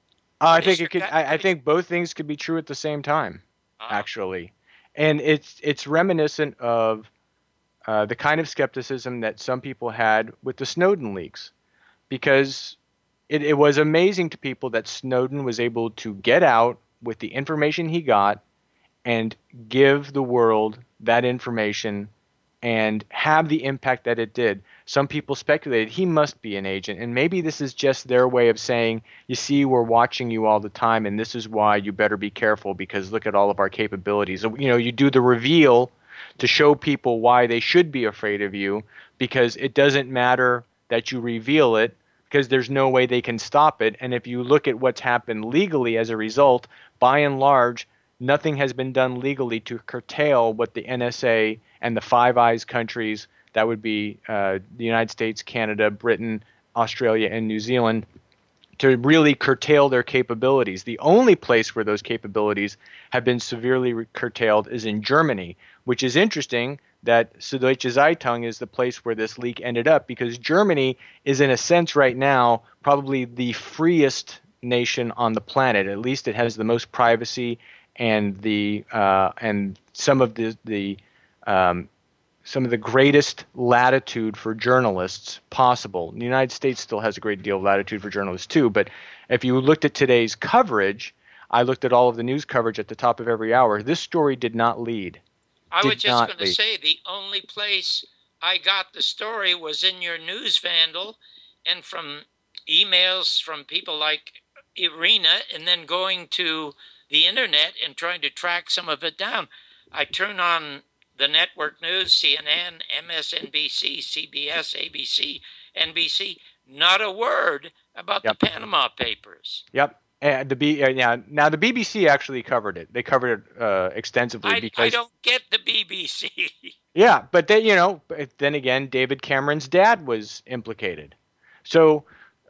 I What is think your it could. gut? I, I What is- think both things could be true at the same time, Ah, actually, and it's it's reminiscent of uh, the kind of skepticism that some people had with the Snowden leaks, because it, it was amazing to people that Snowden was able to get out with the information he got and give the world that information and have the impact that it did. Some people speculated he must be an agent, and maybe this is just their way of saying, you see, we're watching you all the time, and this is why you better be careful, because look at all of our capabilities. You know, you do the reveal to show people why they should be afraid of you, because it doesn't matter that you reveal it, because there's no way they can stop it. And if you look at what's happened legally as a result, by and large, nothing has been done legally to curtail what the N S A and the Five Eyes countries, that would be uh, the United States, Canada, Britain, Australia, and New Zealand, to really curtail their capabilities. The only place where those capabilities have been severely curtailed is in Germany, which is interesting that Süddeutsche Zeitung is the place where this leak ended up, because Germany is, in a sense right now, probably the freest nation on the planet. At least it has the most privacy and the uh, and some of the the um, some of the greatest latitude for journalists possible. The United States still has a great deal of latitude for journalists too, but if you looked at today's coverage, I looked at all of the news coverage at the top of every hour. This story did not lead. I Did was just not going to lead. say the only place I got the story was in your News Vandal and from emails from people like Irina, and then going to the internet and trying to track some of it down. I turn on the network news, C N N, M S N B C, C B S, A B C, N B C, not a word about Yep. the Panama Papers. Yep. And the B, uh, yeah. Now the B B C actually covered it. They covered it uh, extensively I, because I don't get the B B C. yeah, but then you know, but then again, David Cameron's dad was implicated. So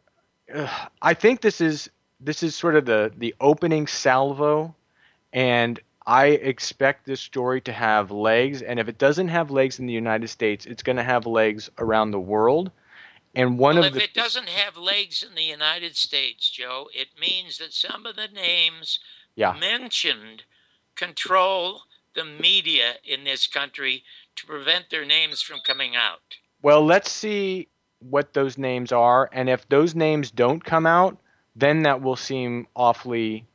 uh, I think this is this is sort of the the opening salvo, and I expect this story to have legs. And if it doesn't have legs in the United States, it's going to have legs around the world. And one Well, of if the it doesn't have legs in the United States, Joe, it means that some of the names yeah, mentioned control the media in this country to prevent their names from coming out. well, let's see what those names are, and if those names don't come out, then that will seem awfully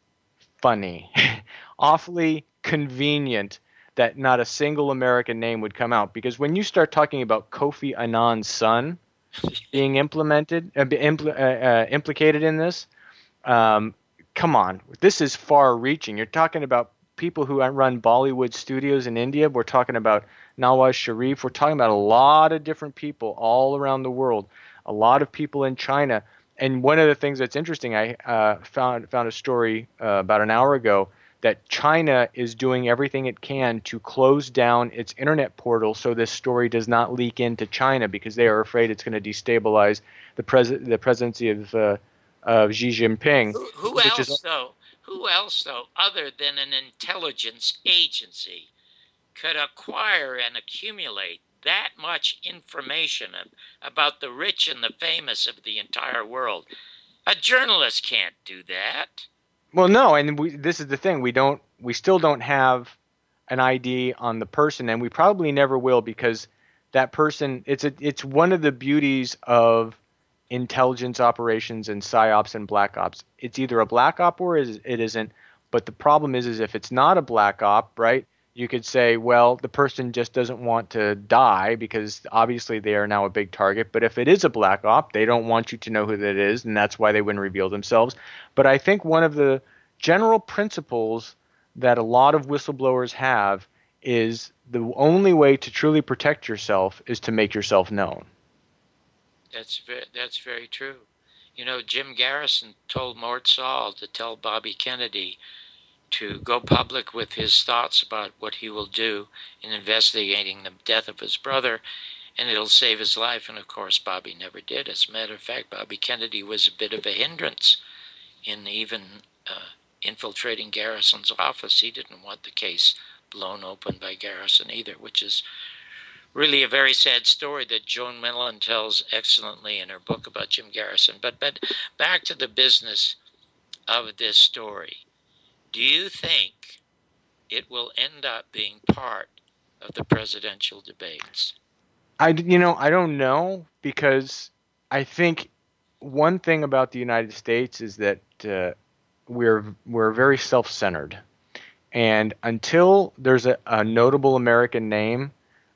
funny, awfully convenient that not a single American name would come out. Because when you start talking about Kofi Annan's son being implemented, uh, impl- uh, uh, implicated in this, um, come on, this is far-reaching. You're talking about people who run Bollywood studios in India. We're talking about Nawaz Sharif. We're talking about a lot of different people all around the world, a lot of people in China. And one of the things that's interesting, I uh, found found a story uh, about an hour ago that China is doing everything it can to close down its internet portal so this story does not leak into China, because they are afraid it's going to destabilize the pres- the presidency of uh, of Xi Jinping. Who, who which else, is, though? Who else, though, other than an intelligence agency, could acquire and accumulate that much information about the rich and the famous of the entire world? A journalist can't do that. well, no, and we, this is the thing: we don't, we still don't have an I D on the person, and we probably never will, because that person, it's a, it's one of the beauties of intelligence operations and psyops and black ops. It's either a black op or it isn't. But the problem is, is if it's not a black op, right? You could say, well, the person just doesn't want to die because obviously they are now a big target. But if it is a black op, they don't want you to know who that is, and that's why they wouldn't reveal themselves. But I think one of the general principles that a lot of whistleblowers have is the only way to truly protect yourself is to make yourself known. That's very, that's very true. You know, Jim Garrison told Mort Saul to tell Bobby Kennedy to go public with his thoughts about what he will do in investigating the death of his brother, and it'll save his life. And of course, Bobby never did. As a matter of fact, Bobby Kennedy was a bit of a hindrance in even uh, infiltrating Garrison's office. He didn't want the case blown open by Garrison either, which is really a very sad story that Joan Mellon tells excellently in her book about Jim Garrison. But but back to the business of this story, do you think it will end up being part of the presidential debates? I, you know, I don't know, because I think one thing about the United States is that uh, we're we're very self-centered, and until there's a, a notable American name,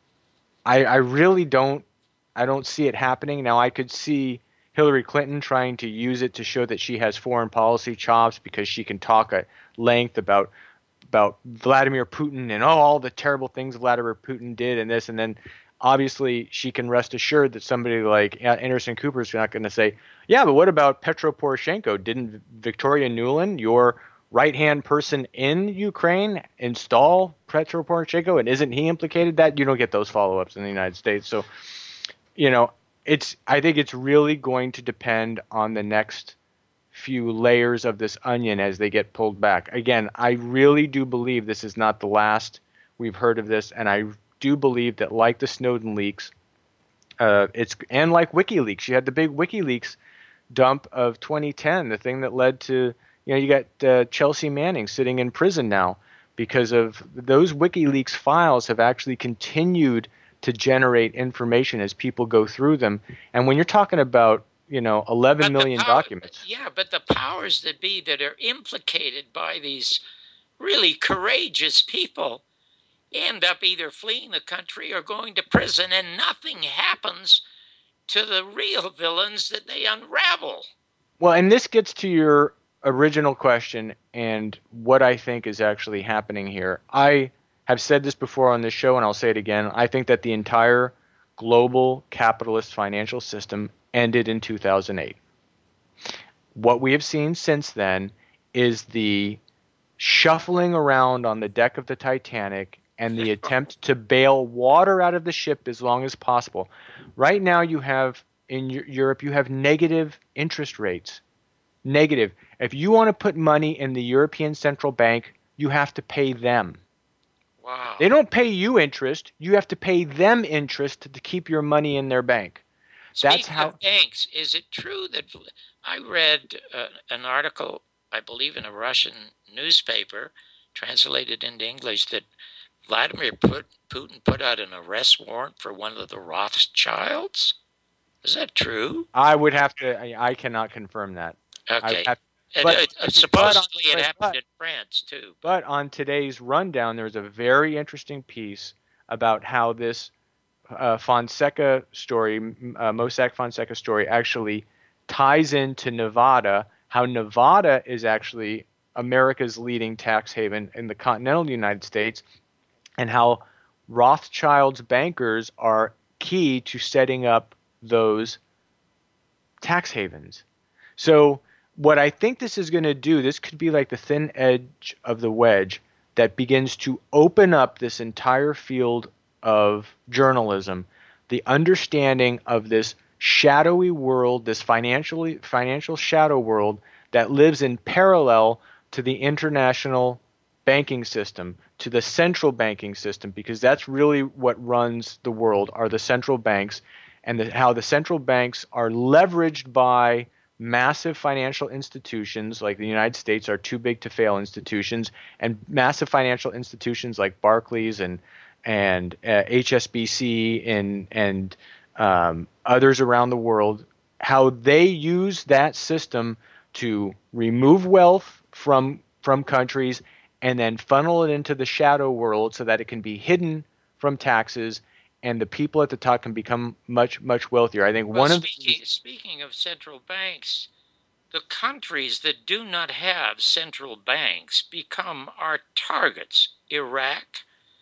I, I really don't I don't see it happening. Now, I could see Hillary Clinton trying to use it to show that she has foreign policy chops, because she can talk at length about about Vladimir Putin and oh, all the terrible things Vladimir Putin did and this, and then obviously she can rest assured that somebody like Anderson Cooper is not going to say, yeah, but what about Petro Poroshenko? Didn't Victoria Nuland, your right-hand person in Ukraine, install Petro Poroshenko, and isn't he implicated? That you don't get those follow-ups in the United States. So, you know, it's I think it's really going to depend on the next few layers of this onion as they get pulled back. Again, I really do believe this is not the last we've heard of this, and I do believe that, like the Snowden leaks, uh, it's and like WikiLeaks, you had the big WikiLeaks dump of twenty ten, the thing that led to, you know, you got uh, Chelsea Manning sitting in prison now because of those WikiLeaks files have actually continued to generate information as people go through them. And when you're talking about, you know, eleven million power, documents. Yeah, but the powers that be that are implicated by these really courageous people end up either fleeing the country or going to prison, and nothing happens to the real villains that they unravel. Well, and this gets to your original question and what I think is actually happening here. I have said this before on this show, and I'll say it again. I think that the entire global capitalist financial system ended in two thousand eight. What we have seen since then is the shuffling around on the deck of the Titanic and the attempt to bail water out of the ship as long as possible. Right now you have, in Europe, you have negative interest rates. Negative. If you want to put money in the European Central Bank, you have to pay them. Wow. They don't pay you interest. You have to pay them interest to keep your money in their bank. Speaking That's how. Of banks, is it true that I read uh, an article, I believe in a Russian newspaper, translated into English, that Vladimir Putin put out an arrest warrant for one of the Rothschilds? Is that true? I would have to. I, I cannot confirm that. Okay. Have, but, but, uh, supposedly but on, it happened but, in France, too. But on today's rundown, there's a very interesting piece about how this uh, Fonseca story, uh, Mossack Fonseca story, actually ties into Nevada, how Nevada is actually America's leading tax haven in the continental United States, and how Rothschild's bankers are key to setting up those tax havens. So what I think this is going to do, this could be like the thin edge of the wedge that begins to open up this entire field of journalism, the understanding of this shadowy world, this financially financial shadow world that lives in parallel to the international banking system, to the central banking system, because that's really what runs the world, are the central banks, and the, how the central banks are leveraged by massive financial institutions like the United States are too big to fail institutions, and massive financial institutions like Barclays and and uh, H S B C and and um, others around the world, how they use that system to remove wealth from from countries and then funnel it into the shadow world so that it can be hidden from taxes, and the people at the top can become much, much wealthier. I think well, one speaking, of speaking of central banks, the countries that do not have central banks become our targets. Iraq,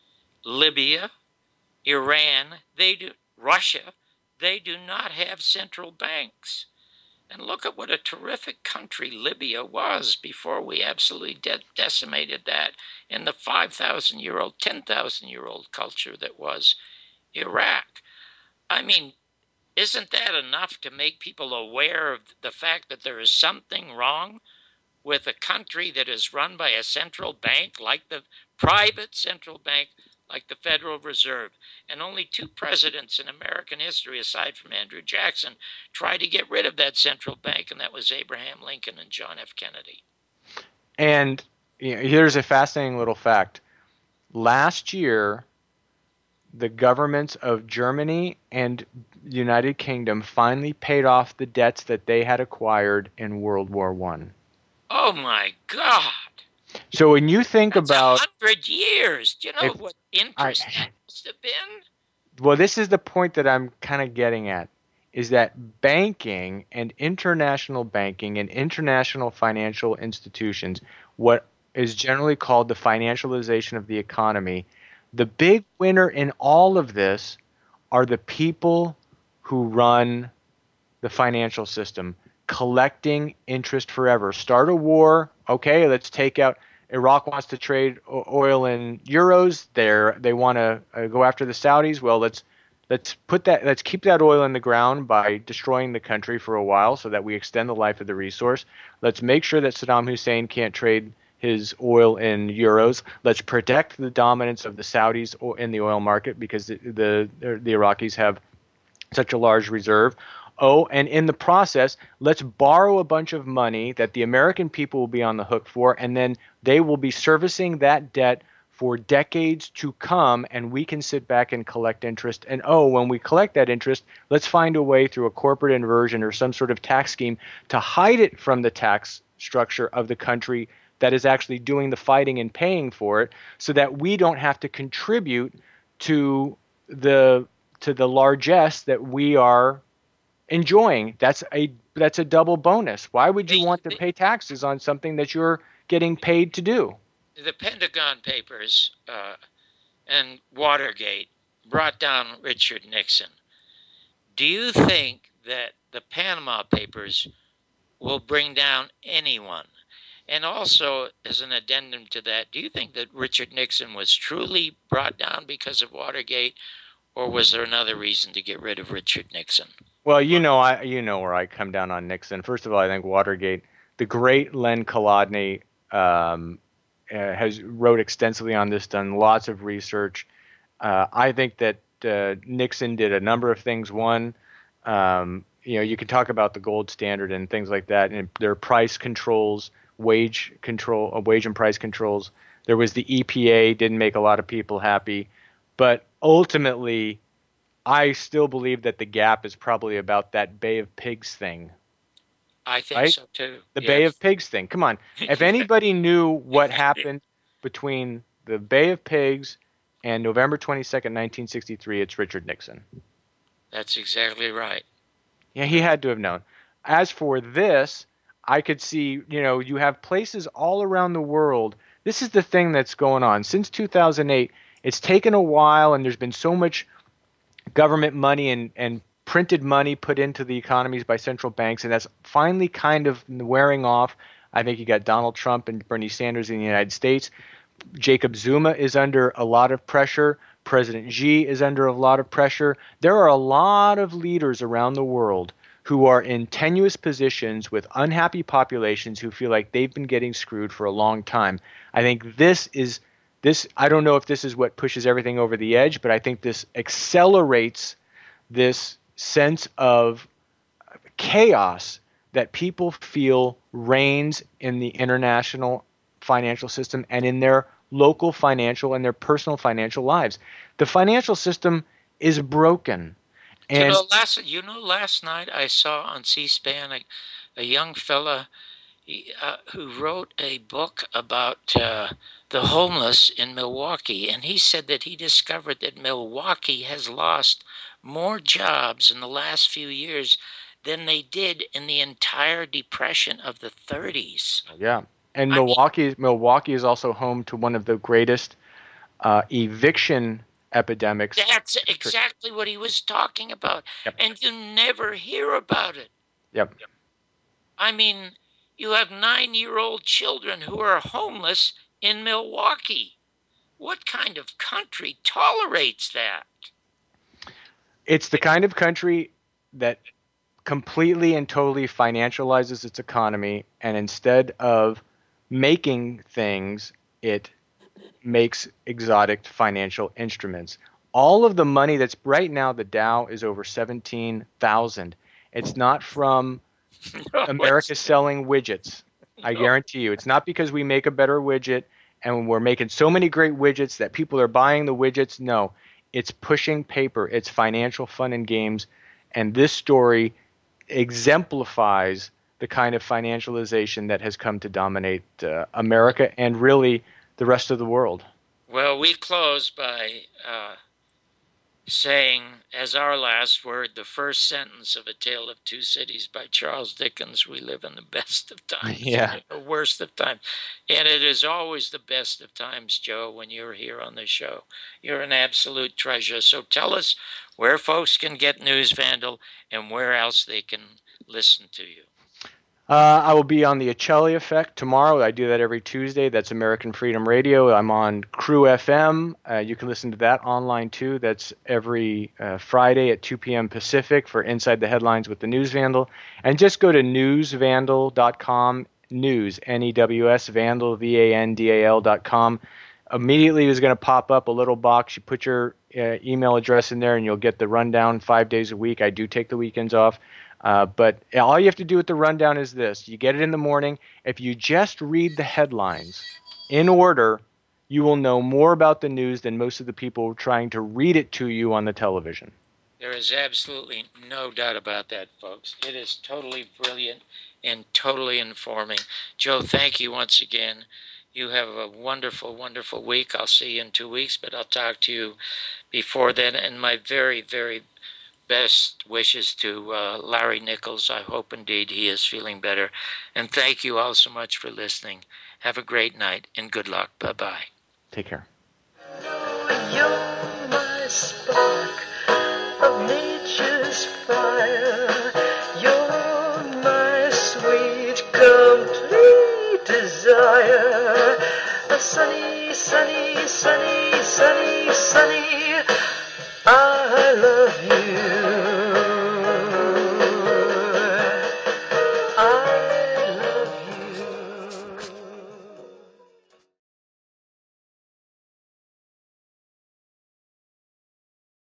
Libya, Iran, they do, Russia, they do not have central banks. And look at what a terrific country Libya was before we absolutely de- decimated that in the five thousand year old, ten thousand year old culture that was Iraq. I mean, isn't that enough to make people aware of the fact that there is something wrong with a country that is run by a central bank, like the private central bank, like the Federal Reserve? And only two presidents in American history, aside from Andrew Jackson, tried to get rid of that central bank, and that was Abraham Lincoln and John F. Kennedy. And you know, here's a fascinating little fact. Last year, the governments of Germany and the United Kingdom finally paid off the debts that they had acquired in World War One. Oh my God! So when you think That's about a hundred years. Do you know if what interest I- that must have been? well, this is the point that I'm kind of getting at, is that banking and international banking and international financial institutions, what is generally called the financialization of the economy, the big winner in all of this are the people who run the financial system, collecting interest forever. Start a war, okay, let's take out. Iraq wants to trade o- oil in euros. They're, they want to uh, go after the Saudis. Well, let's let's put that let's keep that oil in the ground by destroying the country for a while so that we extend the life of the resource. Let's make sure that Saddam Hussein can't trade his oil in euros. Let's protect the dominance of the Saudis in the oil market because the the, the Iraqis have such a large reserve. Oh, and in the process, let's borrow a bunch of money that the American people will be on the hook for, and then they will be servicing that debt for decades to come, and we can sit back and collect interest. And oh, when we collect that interest, let's find a way through a corporate inversion or some sort of tax scheme to hide it from the tax structure of the country that is actually doing the fighting and paying for it, so that we don't have to contribute to the to the largesse that we are enjoying. That's a that's a double bonus. Why would you The- want to the- pay taxes on something that you're getting paid to do? The Pentagon Papers uh, and Watergate brought down Richard Nixon. Do you think that the Panama Papers will bring down anyone? And also, as an addendum to that, do you think that Richard Nixon was truly brought down because of Watergate, or was there another reason to get rid of Richard Nixon? Well, you know, I you know where I come down on Nixon. First of all, I think Watergate, the great Len Kolodny um, uh, has wrote extensively on this, done lots of research. Uh, I think that uh, Nixon did a number of things. One, um, you know, you can talk about the gold standard and things like that, and there are price controls, wage control, uh, wage and price controls. There was the E P A, didn't make a lot of people happy, but ultimately, I still believe that the gap is probably about that Bay of Pigs thing. I think Right? so too. The Yes. Bay of Pigs thing. Come on. If anybody knew what happened between the Bay of Pigs and November twenty-second, nineteen sixty-three, it's Richard Nixon. That's exactly right. Yeah, he had to have known. As for this, I could see, you know, you have places all around the world. This is the thing that's going on. Since two thousand eight, it's taken a while, and there's been so much government money and, and printed money put into the economies by central banks, and that's finally kind of wearing off. I think you got Donald Trump and Bernie Sanders in the United States. Jacob Zuma is under a lot of pressure. President Xi is under a lot of pressure. There are a lot of leaders around the world who are in tenuous positions with unhappy populations who feel like they've been getting screwed for a long time. I think this is this. I don't know if this is what pushes everything over the edge, but I think this accelerates this sense of chaos that people feel reigns in the international financial system and in their local financial and their personal financial lives. The financial system is broken. And you know, last you know, last night I saw on C-SPAN a, a young fella he, uh, who wrote a book about uh, the homeless in Milwaukee, and he said that he discovered that Milwaukee has lost more jobs in the last few years than they did in the entire Depression of the thirties. yeah, and I mean- Milwaukee Milwaukee is also home to one of the greatest uh, eviction epidemics. That's exactly what he was talking about. Yep. And you never hear about it. Yep. I mean, you have nine-year-old children who are homeless in Milwaukee. What kind of country tolerates that? It's the kind of country that completely and totally financializes its economy, and instead of making things, it makes exotic financial instruments. All of the money that's right now, the Dow is over seventeen thousand. It's not from America selling widgets. I guarantee you. It's not because we make a better widget and we're making so many great widgets that people are buying the widgets. No, it's pushing paper. It's financial fun and games. And this story exemplifies the kind of financialization that has come to dominate uh, America and really the rest of the world. Well, we close by uh, saying, as our last word, the first sentence of A Tale of Two Cities by Charles Dickens, we live in the best of times, yeah. the worst of times. And it is always the best of times, Joe, when you're here on the show. You're an absolute treasure. So tell us where folks can get News Vandal and where else they can listen to you. Uh, I will be on the Acheli Effect tomorrow. I do that every Tuesday. That's American Freedom Radio. I'm on Crew F M. Uh, you can listen to that online too. That's every uh, Friday at two p.m. Pacific for Inside the Headlines with the News Vandal. And just go to news vandal dot com, news, N E W S, Vandal, V A N D A L dot com. Immediately is going to pop up a little box. You put your uh, email address in there and you'll get the rundown five days a week. I do take the weekends off. Uh, but all you have to do with the rundown is this. You get it in the morning. If you just read the headlines in order, you will know more about the news than most of the people trying to read it to you on the television. There is absolutely no doubt about that, folks. It is totally brilliant and totally informing. Joe, thank you once again. You have a wonderful, wonderful week. I'll see you in two weeks, but I'll talk to you before then. And my very, very best wishes to uh, Larry Nichols. I hope indeed he is feeling better. And thank you all so much for listening. Have a great night and good luck. Bye-bye. Take care. You're my spark of nature's fire. You're my sweet, complete desire. A sunny, sunny, sunny, sunny, sunny. I love you.